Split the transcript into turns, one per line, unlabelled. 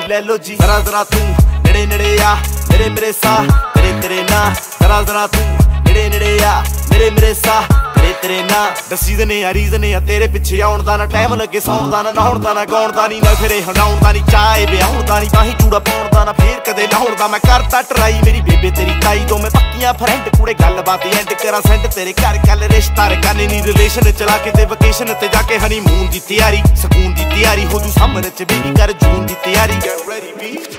ਲੈ ਲੋ ਜੀ ਜ਼ਰਾ ਜ਼ਰਾ ਤੂੰ ਨੇੜੇ ਨੇੜੇ ਆ ਮੇਰੇ ਮੇਰੇ ਸਾਹ ਤੇਰੇ ਤੇਰੇ ਨਾ ਜ਼ਰਾ ਜ਼ਰਾ ਤੂੰ ਨੇੜੇ ਨੇੜੇ ਆ ਮੇਰੇ ਮੇਰੇ ਸਾਹ ਤੇਰੇ ਤੇਰੇ ਨਾ ਦਸੀ ਦਨੇ ਆ ਰੀਜ਼ਨ ਆ ਤੇਰੇ ਪਿੱਛੇ ਆਉਣ ਦਾ ਨਾ ਟਾਈਮ ਲੱਗੇ ਸੌਣ ਦਾ ਨਾ ਨਹਾਉਣ ਦਾ ਨਾ ਗਾਉਣ ਦਾ ਨੀ ਨਾ ਫਿਰੇ ਹੰਡਾਉਣ ਦਾ ਨੀ ਚਾਹੇ ਵਿਆਹੁਣ ਦਾ ਨੀ ਬਾਹੀਂ ਚੂੜਾ ਪਾਉਣ ਦਾ ਨਾ ਫੇਰ ਕਦੇ ਲਾਉਣ ਦਾ ਮੈਂ ਕਰਤਾ ਟਰਾਈ ਮੇਰੀ ਬੇਬੇ ਤੇਰੀ ਤਾਈ ਤੋਂ ਮੈਂ ਪੱਕੀਆਂ ਫਰੈਂਡ ਕੁੜੇ ਗੱਲਬਾਤ ਐਂਡ ਕਰਾਂ ਸੈਂਡ ਤੇਰੇ ਘਰ ਕੱਲ ਰਿਸ਼ਤਾ ਰਕਾਨੇ ਨੀ ਰਿਲੇਸ਼ਨ ਚਲਾ ਕੇ ਤੇ ਵਕੇਸ਼ਨ ਤੇ ਜਾ ਕੇ ਹਨੀਮੂਨ ਦੀ ਤਿਆਰੀ ਸਕੂਨ ਦੀ ਤਿਆਰੀ ਹੋ ਜੂ ਸਮਰ ਚ ਬੇਬੀ ਕਰ ਜੂਨ ਦੀ ਤਿਆਰੀ Get ready, B